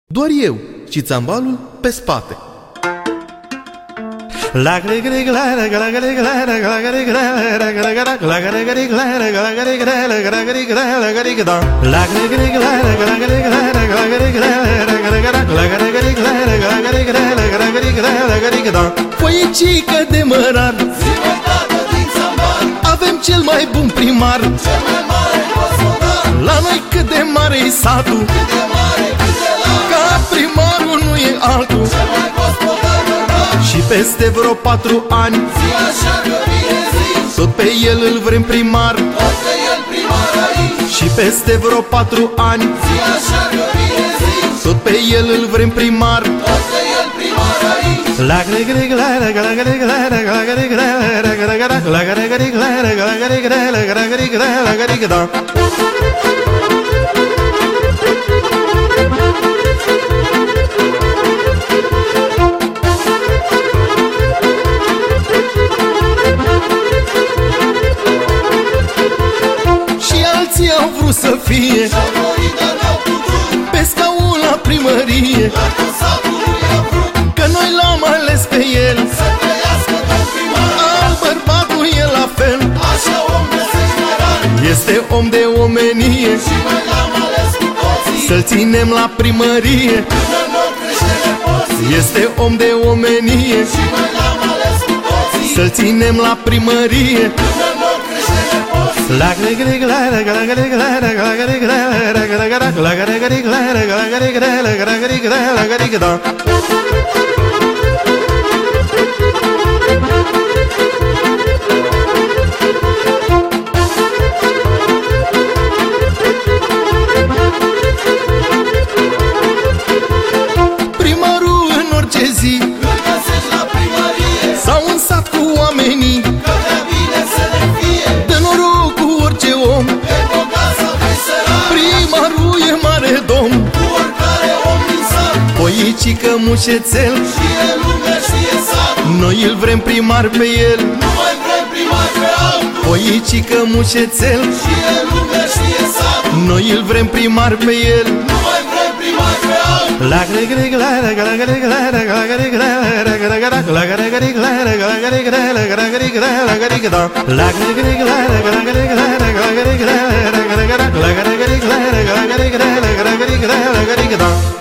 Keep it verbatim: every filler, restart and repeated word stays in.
Doar eu și țambalul pe spate. Păiecică de mărar, avem cel mai bun primar. La noi cât de mare-i satul, ca primarul nu e altul. Și peste vreo patru ani tot pe el îl vrem primar. Și peste vreo patru ani tot pe el îl vrem primar. Au vrut să fie pe scaun la primărie, că noi l-am ales pe el. Al bărbatul e la fel, este om de omenie, să-l ținem la primărie. Este om de omenie, să-l ținem la primărie. Primarul în orice zi sau în sat cu oamenii, primarul e mare domn, Păiecică mușețel, noi îl vrem primar pe el. Păiecică mușețel, noi îl vrem primar pe el. La